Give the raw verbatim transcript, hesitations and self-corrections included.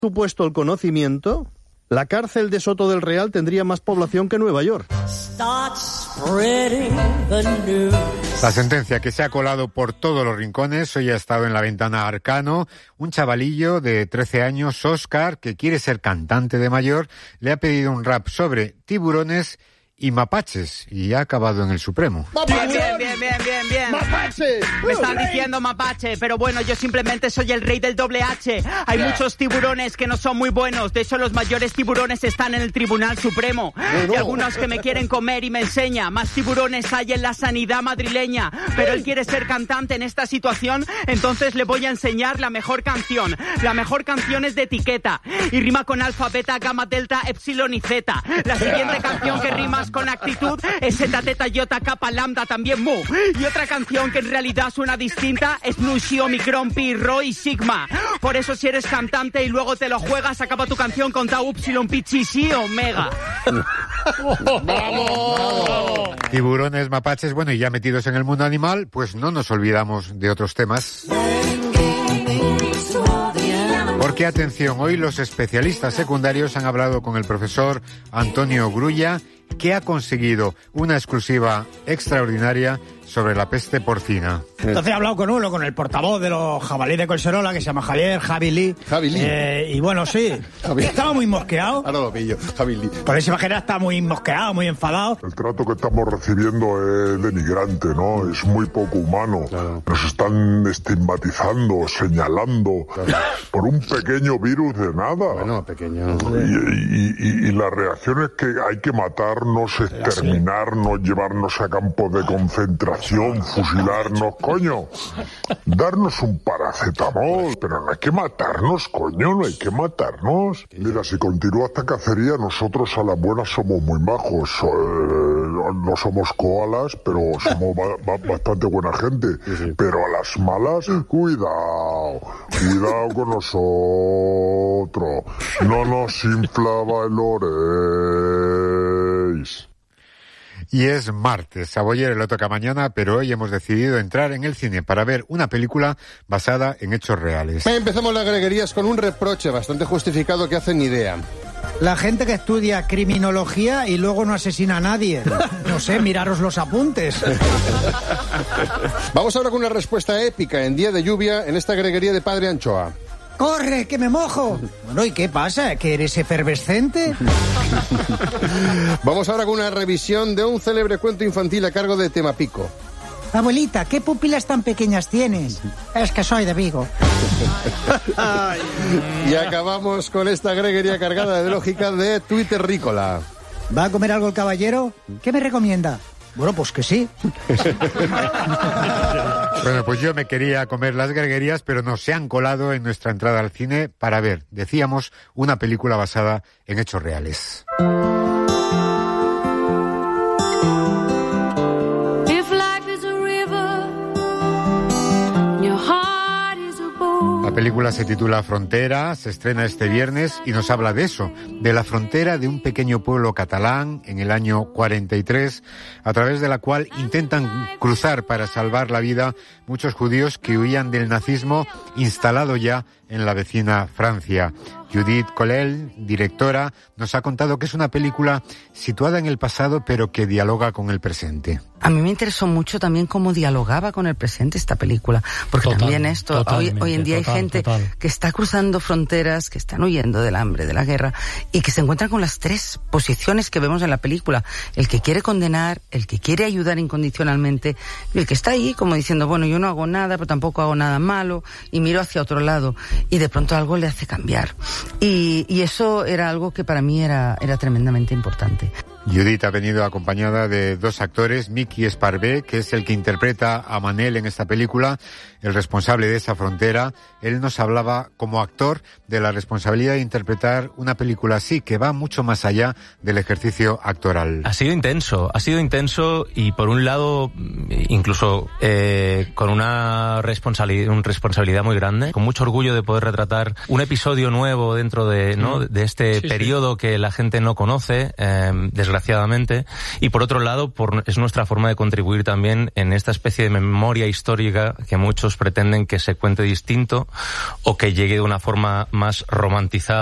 supuesto el conocimiento, la cárcel de Soto del Real tendría más población que Nueva York. La sentencia que se ha colado por todos los rincones, hoy ha estado en la ventana Arcano, un chavalillo de trece años, Oscar, que quiere ser cantante de mayor, le ha pedido un rap sobre tiburones y mapaches, y ha acabado en el Supremo. Bien, bien, bien, bien, bien, bien. ¡Mapache! Me están diciendo mapache, pero bueno, yo simplemente soy el rey del doble H. Hay yeah. muchos tiburones que no son muy buenos. De hecho, los mayores tiburones están en el Tribunal Supremo. Bueno. Y algunos que me quieren comer y me enseña. Más tiburones hay en la sanidad madrileña. Pero él quiere ser cantante en esta situación, entonces le voy a enseñar la mejor canción. La mejor canción es de etiqueta. Y rima con alfa, beta, gamma, delta, epsilon y zeta. La siguiente canción que rima con actitud es zeta, teta, iota, kappa, lambda, también mu. Y otra canción que en realidad suena distinta es nu, xi, omicron, pi, rho y sigma. Por eso si eres cantante y luego te lo juegas, acaba tu canción con tau, upsilon, pi, chi, xi, omega. ¡Vamos! Tiburones, mapaches, bueno, y ya metidos en el mundo animal, pues no nos olvidamos de otros temas. Porque, atención, hoy los especialistas secundarios han hablado con el profesor Antonio Grulla, que ha conseguido una exclusiva extraordinaria sobre la peste porcina. Entonces he hablado con uno, con el portavoz de los jabalíes de Collserola, que se llama Javier, Javi Lee. Javi Lee. Eh, y bueno, sí, Javi. Estaba muy mosqueado. Ahora lo pillo, Javi Lee. Por esa imagen está muy mosqueado, muy enfadado. El trato que estamos recibiendo es denigrante, ¿no? Es muy poco humano. Claro. Nos están estigmatizando, señalando, claro, por un pequeño virus de nada. Bueno, pequeño. Y, y, y, y la reacción es que hay que matarnos, exterminarnos, llevarnos a campos de concentración, fusilarnos, coño. Darnos un paracetamol, pero no hay que matarnos, coño, no hay que matarnos. Mira, si continúa esta cacería, nosotros a las buenas somos muy majos. Eh, no somos koalas, pero somos ba- ba- bastante buena gente. Sí, sí. Pero a las malas, cuidado, cuidado con nosotros. No nos infla valores. Y es martes, a Boyer le toca mañana, pero hoy hemos decidido entrar en el cine para ver una película basada en hechos reales. Empezamos las greguerías con un reproche bastante justificado que hacen idea. La gente que estudia criminología y luego no asesina a nadie. No sé, miraros los apuntes. Vamos ahora con una respuesta épica en día de lluvia en esta greguería de Padre Anchoa. ¡Corre, que me mojo! Bueno, ¿y qué pasa? ¿Que eres efervescente? Vamos ahora con una revisión de un célebre cuento infantil a cargo de Temapico. Abuelita, ¿qué pupilas tan pequeñas tienes? Es que soy de Vigo. Y acabamos con esta greguería cargada de lógica de Twitter Rícola. ¿Va a comer algo el caballero? ¿Qué me recomienda? Bueno, pues que sí. Bueno, pues yo me quería comer las greguerías, pero no, se han colado en nuestra entrada al cine para ver, decíamos, una película basada en hechos reales. La película se titula Frontera, se estrena este viernes y nos habla de eso, de la frontera de un pequeño pueblo catalán en el año cuarenta y tres, a través de la cual intentan cruzar para salvar la vida muchos judíos que huían del nazismo instalado ya en la vecina Francia. Judith Colel, directora, nos ha contado que es una película situada en el pasado pero que dialoga con el presente. A mí me interesó mucho también cómo dialogaba con el presente esta película, porque total, también esto, hoy, hoy en día total, hay gente total. que está cruzando fronteras, que están huyendo del hambre, de la guerra, y que se encuentran con las tres posiciones que vemos en la película: el que quiere condenar, el que quiere ayudar incondicionalmente, y el que está ahí como diciendo, bueno, yo no hago nada, pero tampoco hago nada malo, y miro hacia otro lado, y de pronto algo le hace cambiar. Y, y eso era algo que para mí era, era tremendamente importante. Judith ha venido acompañada de dos actores, Miki Esparvé, que es el que interpreta a Manel en esta película, el responsable de esa frontera. Él nos hablaba como actor de la responsabilidad de interpretar una película así, que va mucho más allá del ejercicio actoral. Ha sido intenso, ha sido intenso y por un lado incluso eh, con una responsabilidad, una responsabilidad muy grande, con mucho orgullo de poder retratar un episodio nuevo dentro de, ¿no? de este sí, periodo sí. que la gente no conoce. Eh, desgraciadamente desgraciadamente, y por otro lado por, es nuestra forma de contribuir también en esta especie de memoria histórica que muchos pretenden que se cuente distinto o que llegue de una forma más romantizada.